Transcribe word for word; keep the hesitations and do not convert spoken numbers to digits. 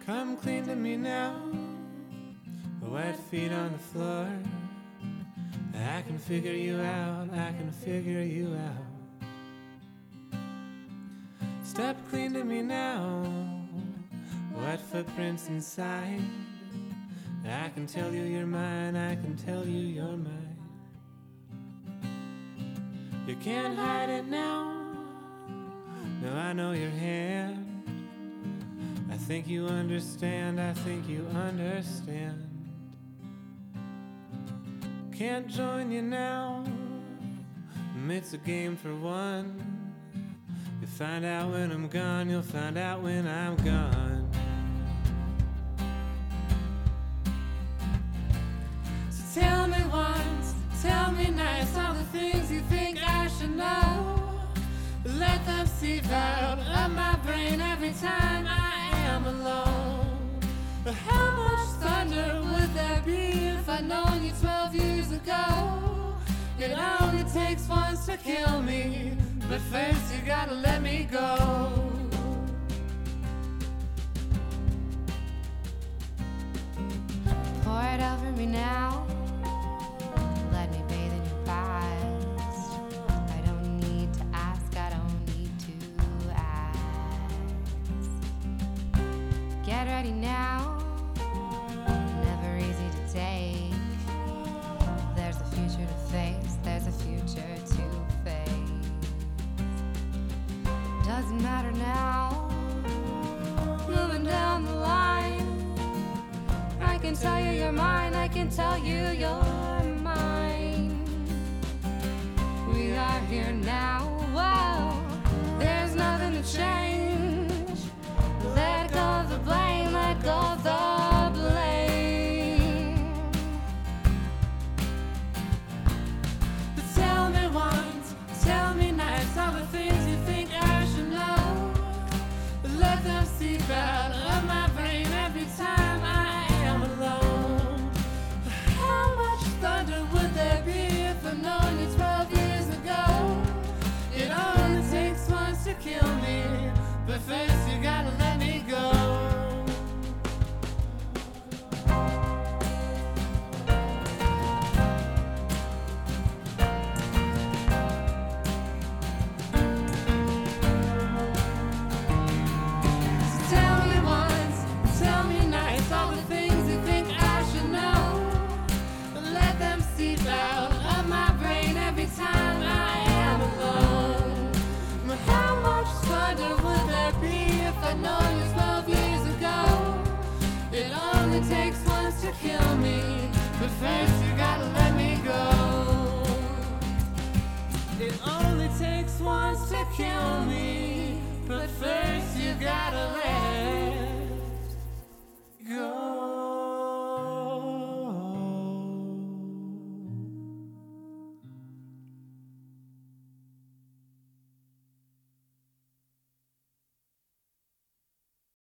Come clean to me now, wet feet on the floor. I can figure you out, I can figure you out. Step clean to me now, wet footprints inside. I can tell you you're mine, I can tell you you're mine. You can't hide it now, no, I know your hand. I think you understand, I think you understand. Can't join you now, it's a game for one. You'll find out when I'm gone, you'll find out when I'm gone. So tell me once, tell me nice, all the things you think I should know. Let them seep out of my brain every time I am alone. How much thunder would there be if I'd known you twelve years ago? It only takes once to kill me, but first you gotta let me go. Pour it over me now, let me bathe in your past. I don't need to ask, I don't need to ask. Get ready now, never easy to take. There's a future to face, there's a future to face. Doesn't matter now, moving down the line. I can tell you you're mine, I can tell you you're mine. We are here now, whoa, there's nothing to change. Let go of the blame, let go of the blame. But tell me once, tell me nice, all the things you think I should know. Let them seep out of my brain every time I am alone. How much thunder would there be if I'd known you twelve years ago? It only takes once to kill me, but first you gotta let me go. It takes once to kill me, but first you gotta let me go. It only takes once to kill me, but first you gotta